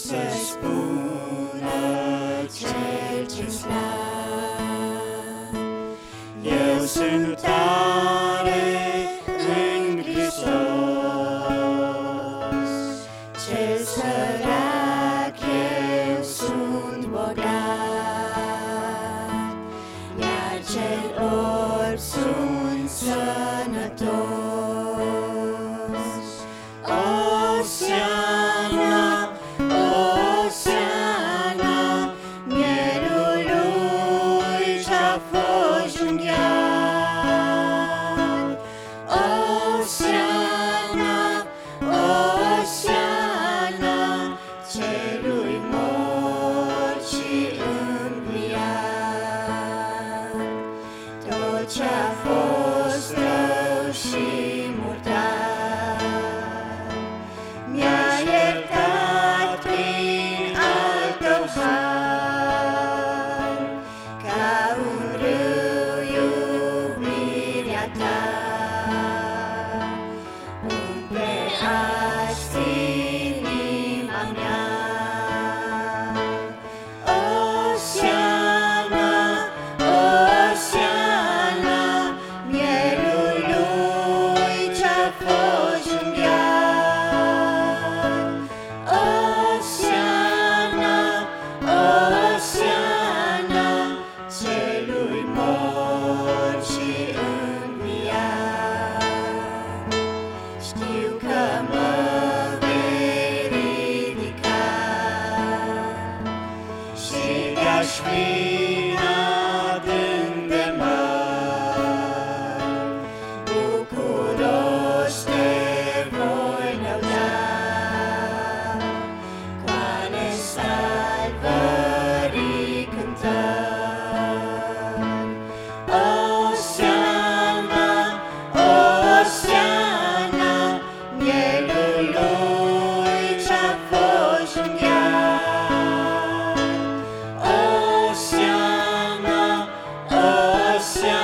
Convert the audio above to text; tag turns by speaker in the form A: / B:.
A: să spună cel ce slab. Eu sunt tare în Hristos, cel sărac eu sunt bogat, iar cel orb sunt sănătos. Osiana, Osiana, mielul lui ce-a fost junghiat. Osiana, Osiana, celui mort și înviat. Tot ce-a fost rău și murdar mi-a iertat prin al tău har, ca un râu iubirea ta. Umple azi inima mea. Osiana, Osiana, mielul lui ce-a fost junghiat. Osiana, Osiana, celui mort și înviat. Știu că mă vei ridica și de-aș fi adânc de mare, bucuros te voi lăuda, cu ale salvării cântări. Osiana, Osiana, mielul lui ce-a fost junghiat. Osiana, Osiana.